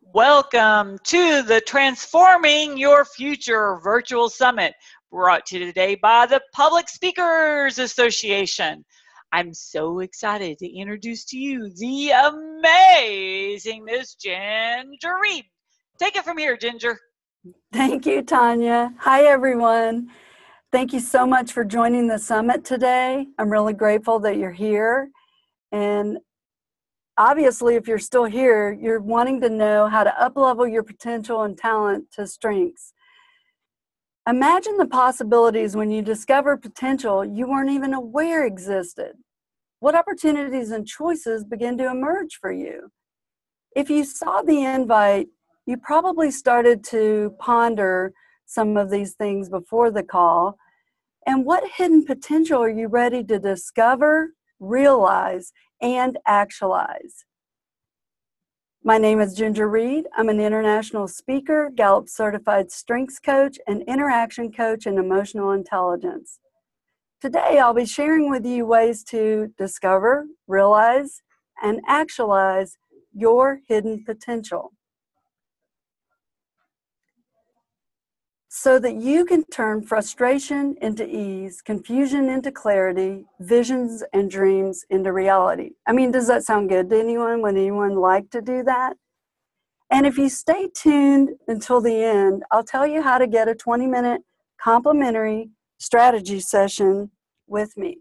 Welcome to the Transforming Your Future Virtual Summit, brought to you today by the Public Speakers Association. I'm so excited to introduce to you the amazing Miss Ginger Reed. Take it from here, Ginger. Thank you, Tanya. Hi, everyone. Thank you so much for joining the summit today. I'm really grateful that you're here. And obviously, if you're still here, you're wanting to know how to uplevel your potential and talent to strengths. Imagine the possibilities when you discover potential you weren't even aware existed. What opportunities and choices begin to emerge for you? If you saw the invite, you probably started to ponder some of these things before the call. And what hidden potential are you ready to discover, realize, and actualize? My name is Ginger Reed. I'm an international speaker, Gallup certified strengths coach, and interaction coach in emotional intelligence. Today, I'll be sharing with you ways to discover, realize, and actualize your hidden potential, so that you can turn frustration into ease, confusion into clarity, visions and dreams into reality. I mean, does that sound good to anyone? Would anyone like to do that? And if you stay tuned until the end, I'll tell you how to get a 20-minute complimentary strategy session with me.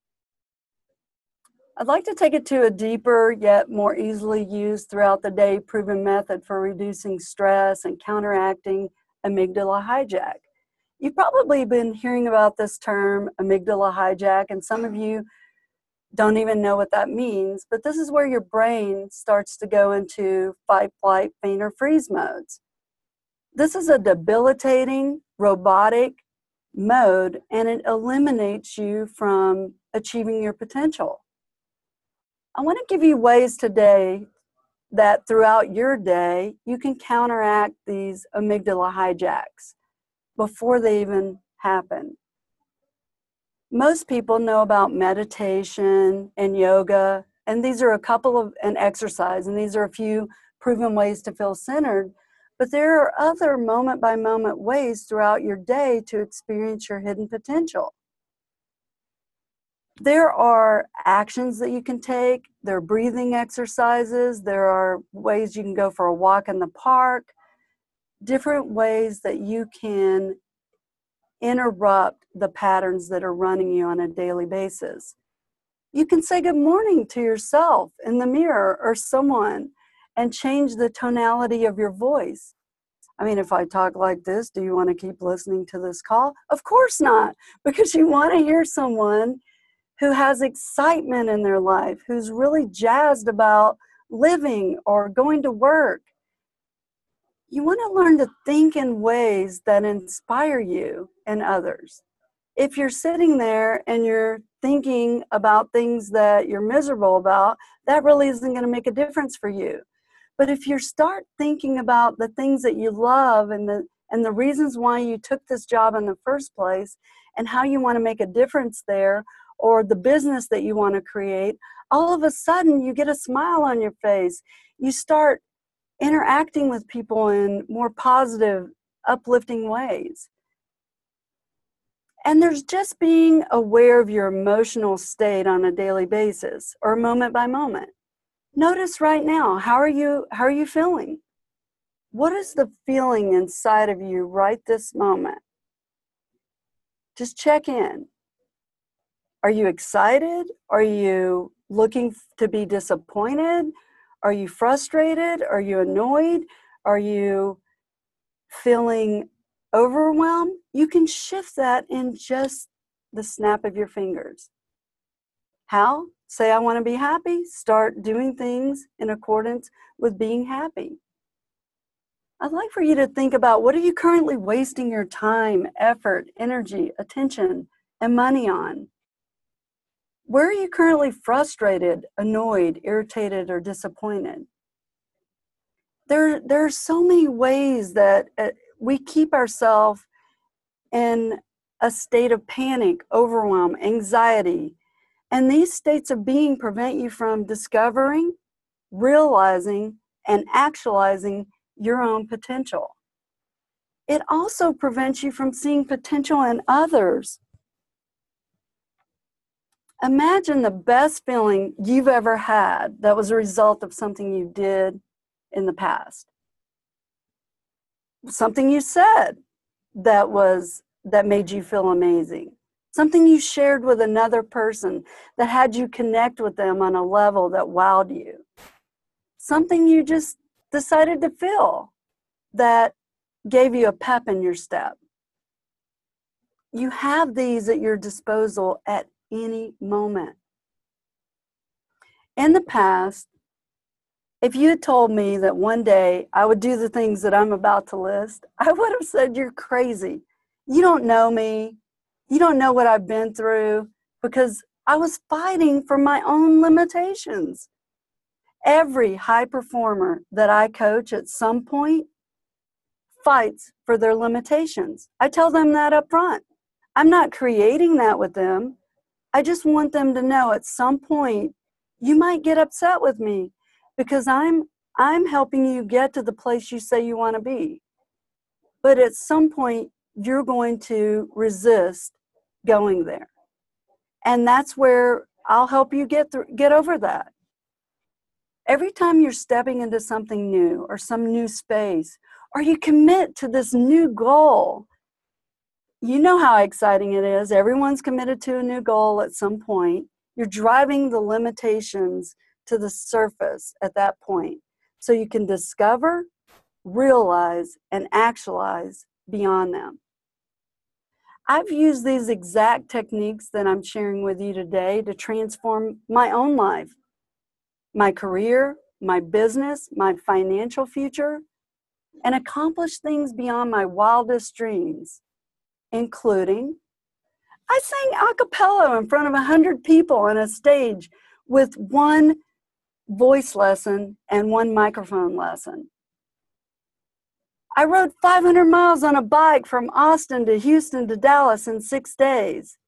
I'd like to take it to a deeper yet more easily used throughout the day proven method for reducing stress and counteracting amygdala hijack. You've probably been hearing about this term, amygdala hijack, and some of you don't even know what that means, but this is where your brain starts to go into fight, flight, faint, or freeze modes. This is a debilitating, robotic mode, and it eliminates you from achieving your potential. I want to give you ways today that throughout your day, you can counteract these amygdala hijacks before they even happen. Most people know about meditation and yoga, and these are a couple of, and exercise, and these are a few proven ways to feel centered, but there are other moment-by-moment ways throughout your day to experience your hidden potential. There are actions that you can take, there are breathing exercises, there are ways you can go for a walk in the park, different ways that you can interrupt the patterns that are running you on a daily basis. You can say good morning to yourself in the mirror or someone and change the tonality of your voice. I mean, if I talk like this, do you want to keep listening to this call? Of course not, because you want to hear someone who has excitement in their life, who's really jazzed about living or going to work. You want to learn to think in ways that inspire you and others. If you're sitting there and you're thinking about things that you're miserable about, that really isn't going to make a difference for you. But if you start thinking about the things that you love and the reasons why you took this job in the first place and how you want to make a difference there, or the business that you want to create, all of a sudden you get a smile on your face. You start interacting with people in more positive, uplifting ways. And there's just being aware of your emotional state on a daily basis or moment by moment. Notice right now, how are you feeling? What is the feeling inside of you right this moment? Just check in. Are you excited? Are you looking to be disappointed? Are you frustrated? Are you annoyed? Are you feeling overwhelmed? You can shift that in just the snap of your fingers. How? Say, I want to be happy. Start doing things in accordance with being happy. I'd like for you to think about, what are you currently wasting your time, effort, energy, attention, and money on? Where are you currently frustrated, annoyed, irritated, or disappointed? There are so many ways that we keep ourselves in a state of panic, overwhelm, anxiety. And these states of being prevent you from discovering, realizing, and actualizing your own potential. It also prevents you from seeing potential in others. Imagine the best feeling you've ever had that was a result of something you did in the past. Something you said that made you feel amazing. Something you shared with another person that had you connect with them on a level that wowed you. Something you just decided to feel that gave you a pep in your step. You have these at your disposal at any moment. In the past, if you had told me that one day I would do the things that I'm about to list, I would have said, you're crazy. You don't know me. You don't know what I've been through, because I was fighting for my own limitations. Every high performer that I coach at some point fights for their limitations. I tell them that up front. I'm not creating that with them. I just want them to know at some point you might get upset with me because I'm helping you get to the place you say you want to be. But at some point you're going to resist going there. And that's where I'll help you get over that. Every time you're stepping into something new or some new space, or you commit to this new goal, you know how exciting it is. Everyone's committed to a new goal at some point. You're driving the limitations to the surface at that point, so you can discover, realize, and actualize beyond them. I've used these exact techniques that I'm sharing with you today to transform my own life, my career, my business, my financial future, and accomplish things beyond my wildest dreams, including I sang a cappella in front of 100 people on a stage with one voice lesson and one microphone lesson. I rode 500 miles on a bike from Austin to Houston to Dallas in 6 days.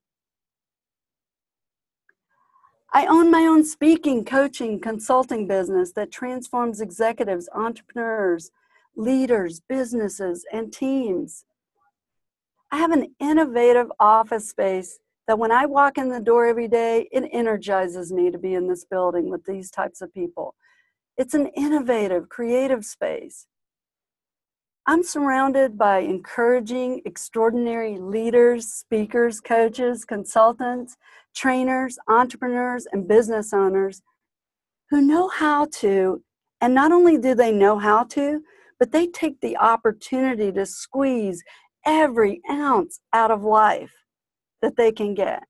I own my own speaking, coaching, consulting business that transforms executives, entrepreneurs, leaders, businesses, and teams. I have an innovative office space that when I walk in the door every day, it energizes me to be in this building with these types of people. It's an innovative, creative space. I'm surrounded by encouraging, extraordinary leaders, speakers, coaches, consultants, trainers, entrepreneurs, and business owners who know how to, and not only do they know how to, but they take the opportunity to squeeze every ounce out of life that they can get.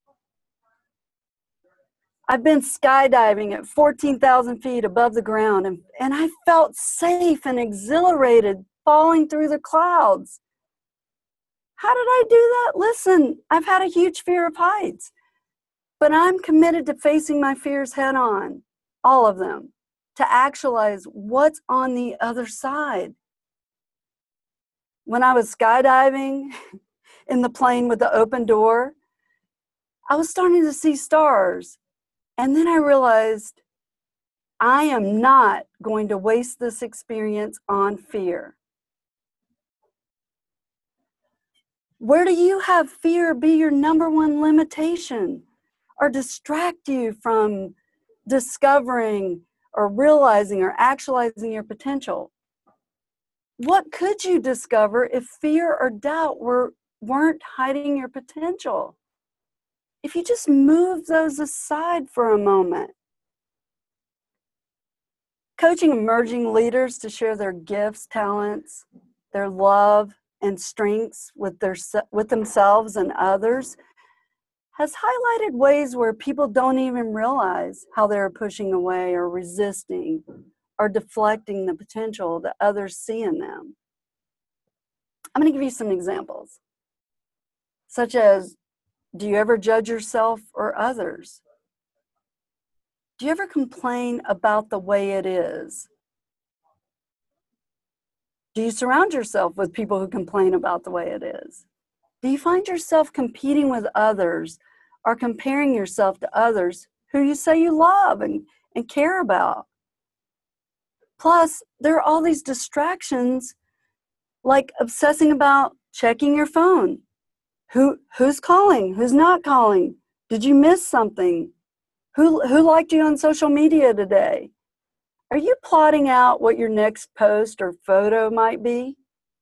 I've been skydiving at 14,000 feet above the ground, and I felt safe and exhilarated falling through the clouds. How did I do that? Listen, I've had a huge fear of heights, but I'm committed to facing my fears head on, all of them, to actualize what's on the other side. When I was skydiving in the plane with the open door, I was starting to see stars. And then I realized I am not going to waste this experience on fear. Where do you have fear be your number one limitation or distract you from discovering or realizing or actualizing your potential? What could you discover if fear or doubt weren't hiding your potential? If you just move those aside for a moment. Coaching emerging leaders to share their gifts, talents, their love, and strengths with themselves and others has highlighted ways where people don't even realize how they're pushing away or resisting or deflecting the potential that others see in them. I'm going to give you some examples, such as, do you ever judge yourself or others? Do you ever complain about the way it is? Do you surround yourself with people who complain about the way it is? Do you find yourself competing with others or comparing yourself to others who you say you love and care about? Plus, there are all these distractions, like obsessing about checking your phone. Who's calling? Who's not calling? Did you miss something? Who liked you on social media today? Are you plotting out what your next post or photo might be?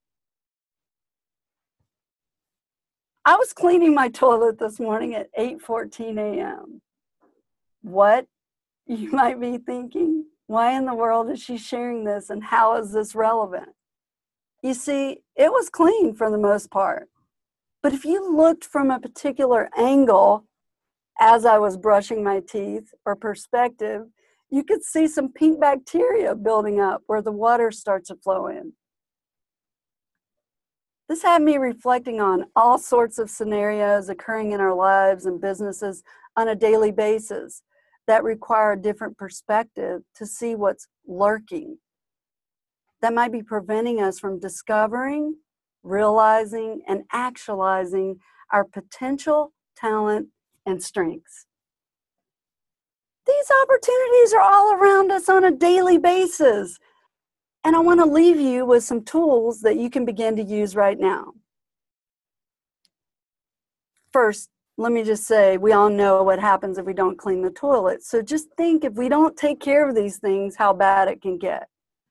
I was cleaning my toilet this morning at 8:14 a.m. What? You might be thinking, why in the world is she sharing this and how is this relevant? You see, it was clean for the most part. But if you looked from a particular angle as I was brushing my teeth or perspective, you could see some pink bacteria building up where the water starts to flow in. This had me reflecting on all sorts of scenarios occurring in our lives and businesses on a daily basis that require a different perspective to see what's lurking that might be preventing us from discovering, realizing, and actualizing our potential, talent, and strengths. These opportunities are all around us on a daily basis. And I want to leave you with some tools that you can begin to use right now. First, let me just say, we all know what happens if we don't clean the toilet. So just think, if we don't take care of these things, how bad it can get.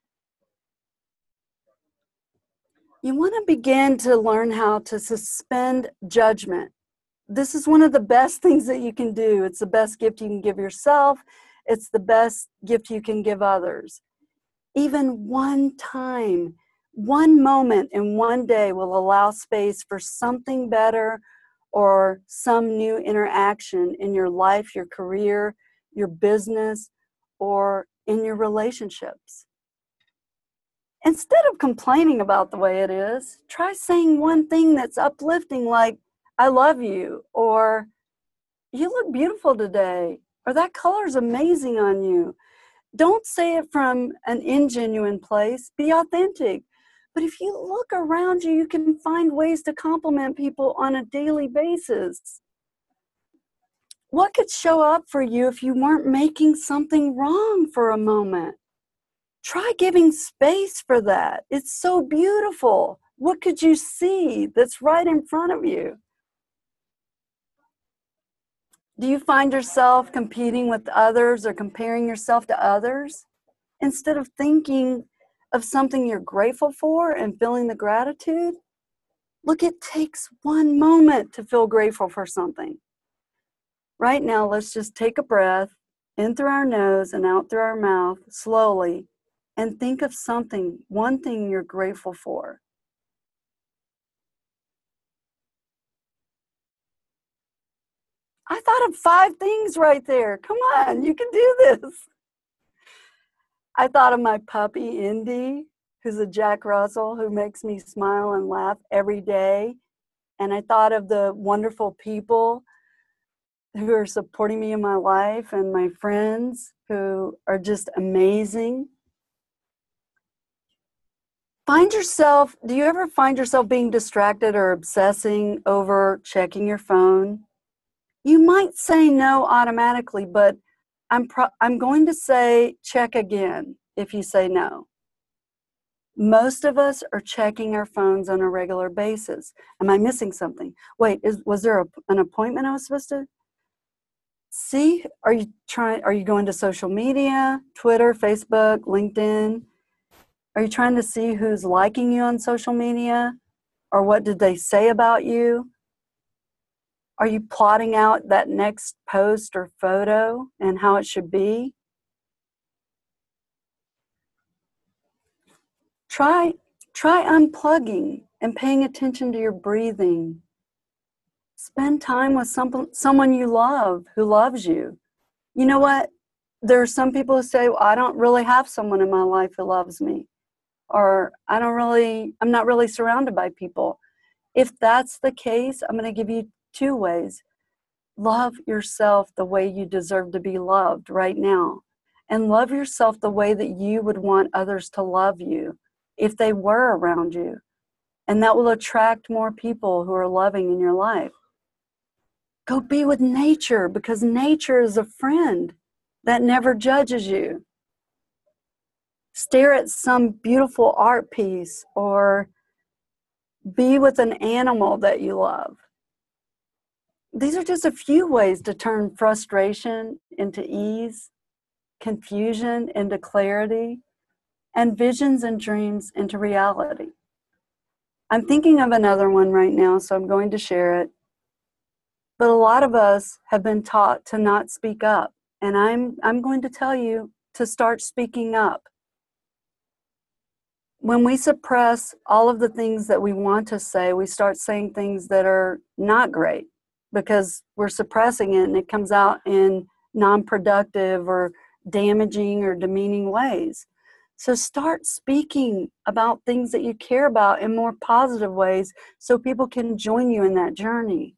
You want to begin to learn how to suspend judgment. This is one of the best things that you can do. It's the best gift you can give yourself. It's the best gift you can give others. Even one time, one moment in one day will allow space for something better or some new interaction in your life, your career, your business, or in your relationships. Instead of complaining about the way it is, try saying one thing that's uplifting, like, I love you, or you look beautiful today, or that color's amazing on you. Don't say it from an ingenuine place. Be authentic. But if you look around you, you can find ways to compliment people on a daily basis. What could show up for you if you weren't making something wrong for a moment? Try giving space for that. It's so beautiful. What could you see that's right in front of you? Do you find yourself competing with others or comparing yourself to others? Instead of thinking of something you're grateful for and feeling the gratitude, look, it takes one moment to feel grateful for something. Right now, let's just take a breath in through our nose and out through our mouth slowly, and think of something, one thing you're grateful for. I thought of 5 things right there. Come on, you can do this. I thought of my puppy, Indy, who's a Jack Russell who makes me smile and laugh every day. And I thought of the wonderful people who are supporting me in my life and my friends who are just amazing. Do you ever find yourself being distracted or obsessing over checking your phone? You might say no automatically, but I'm going to say check again if you say no. Most of us are checking our phones on a regular basis. Am I missing something? Wait, was there an appointment I was supposed to see? Are you going to social media, Twitter, Facebook, LinkedIn? Are you trying to see who's liking you on social media? Or what did they say about you? Are you plotting out that next post or photo and how it should be? Try unplugging and paying attention to your breathing. Spend time with someone you love who loves you. You know what? There are some people who say, well, I don't really have someone in my life who loves me. Or I'm not really surrounded by people. If that's the case, I'm going to give you 2 ways. Love yourself the way you deserve to be loved right now. And love yourself the way that you would want others to love you if they were around you. And that will attract more people who are loving in your life. Go be with nature, because nature is a friend that never judges you. stare at some beautiful art piece, or be with an animal that you love. These are just a few ways to turn frustration into ease, confusion into clarity, and visions and dreams into reality. I'm thinking of another one right now, so I'm going to share it. But a lot of us have been taught to not speak up, and I'm going to tell you to start speaking up. When we suppress all of the things that we want to say, we start saying things that are not great because we're suppressing it, and it comes out in non-productive or damaging or demeaning ways. So start speaking about things that you care about in more positive ways so people can join you in that journey.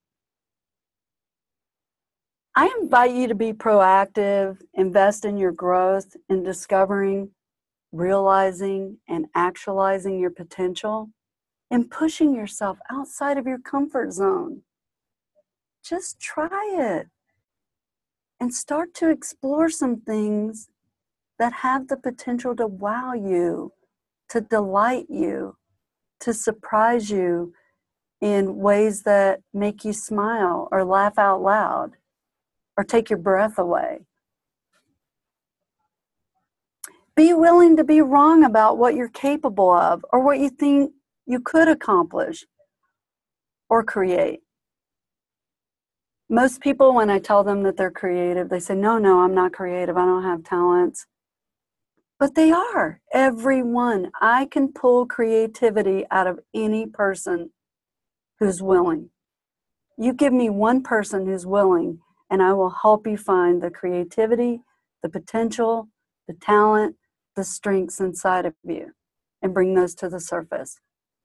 I invite you to be proactive, invest in your growth, in discovering, realizing, and actualizing your potential, and pushing yourself outside of your comfort zone. Just try it and start to explore some things that have the potential to wow you, to delight you, to surprise you in ways that make you smile or laugh out loud or take your breath away. Be willing to be wrong about what you're capable of or what you think you could accomplish or create. Most people, when I tell them that they're creative, they say, no, I'm not creative. I don't have talents. But they are. Everyone. I can pull creativity out of any person who's willing. You give me one person who's willing, and I will help you find the creativity, the potential, the talent, the strengths inside of you, and bring those to the surface.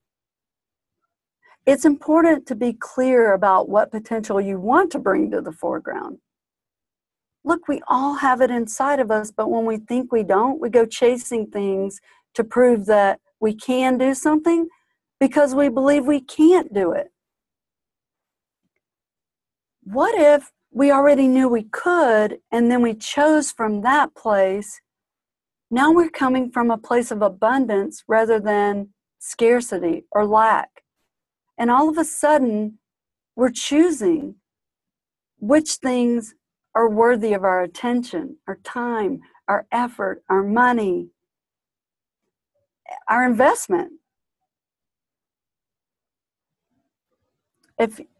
It's important to be clear about what potential you want to bring to the foreground. Look, we all have it inside of us, but when we think we don't, we go chasing things to prove that we can do something because we believe we can't do it. What if we already knew we could, and then we chose from that place? Now we're coming from a place of abundance rather than scarcity or lack. And all of a sudden, we're choosing which things are worthy of our attention, our time, our effort, our money, our investment. If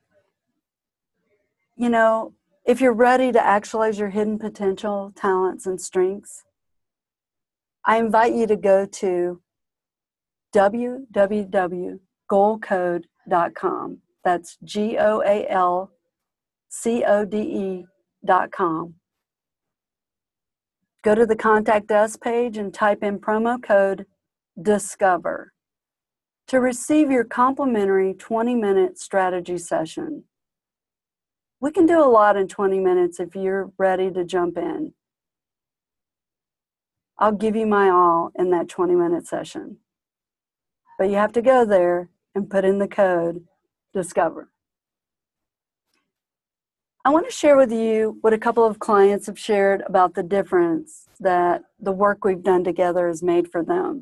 you're ready to actualize your hidden potential, talents, and strengths, I invite you to go to www.goalcode.com. That's GOALCODE.com. Go to the Contact Us page and type in promo code DISCOVER to receive your complimentary 20-minute strategy session. We can do a lot in 20 minutes if you're ready to jump in. I'll give you my all in that 20-minute session. But you have to go there and put in the code DISCOVER. I want to share with you what a couple of clients have shared about the difference that the work we've done together has made for them.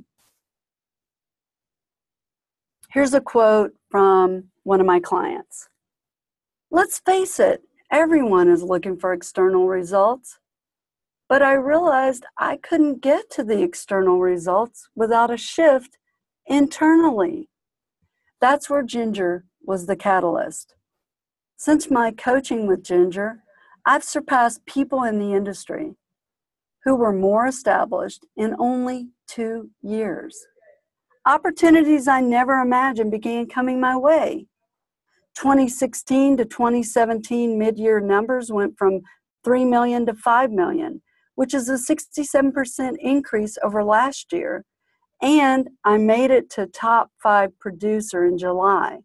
Here's a quote from one of my clients. Let's face it, everyone is looking for external results, but I realized I couldn't get to the external results without a shift internally. That's where Ginger was the catalyst. Since my coaching with Ginger, I've surpassed people in the industry who were more established in only 2 years. Opportunities I never imagined began coming my way. 2016 to 2017 mid-year numbers went from 3 million to 5 million, which is a 67% increase over last year. And I made it to top 5 producer in July.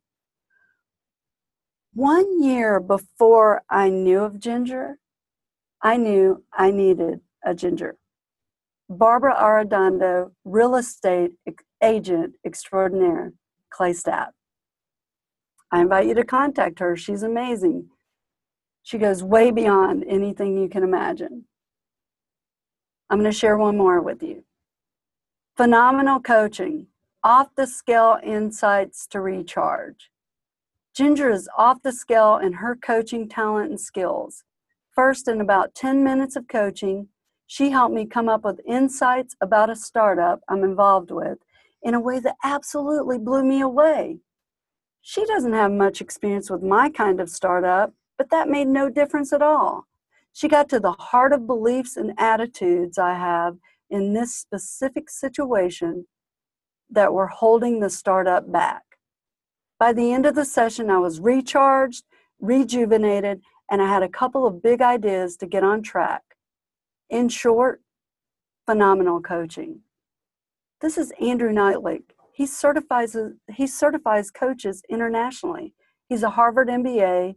1 year before I knew of Ginger, I knew I needed a Ginger. Barbara Arredondo, real estate agent extraordinaire, Clay Stapp. I invite you to contact her. She's amazing. She goes way beyond anything you can imagine. I'm going to share one more with you. Phenomenal coaching, off the scale insights to recharge. Ginger is off the scale in her coaching talent and skills. First, in about 10 minutes of coaching, she helped me come up with insights about a startup I'm involved with in a way that absolutely blew me away. She doesn't have much experience with my kind of startup, but that made no difference at all. She got to the heart of beliefs and attitudes I have in this specific situation that were holding the startup back. By the end of the session, I was recharged, rejuvenated, and I had a couple of big ideas to get on track. In short, phenomenal coaching. This is Andrew Knightlick. He certifies coaches internationally. He's a Harvard MBA.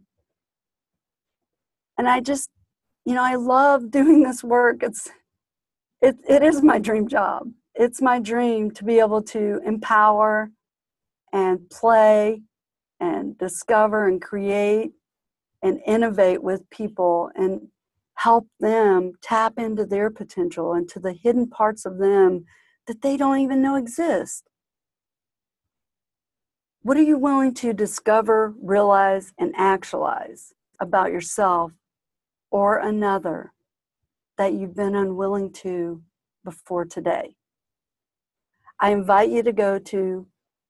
And I love doing this work. It is my dream job. It's my dream to be able to empower and play and discover and create and innovate with people and help them tap into their potential and to the hidden parts of them that they don't even know exist. What are you willing to discover, realize, and actualize about yourself or another that you've been unwilling to before today? I invite you to go to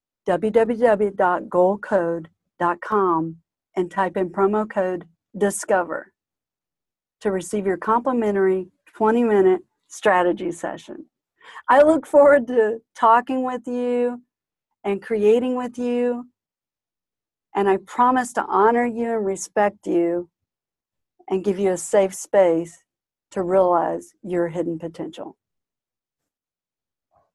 www.goalcode.com and type in promo code DISCOVER to receive your complimentary 20-minute strategy session. I look forward to talking with you and creating with you, and I promise to honor you and respect you and give you a safe space to realize your hidden potential.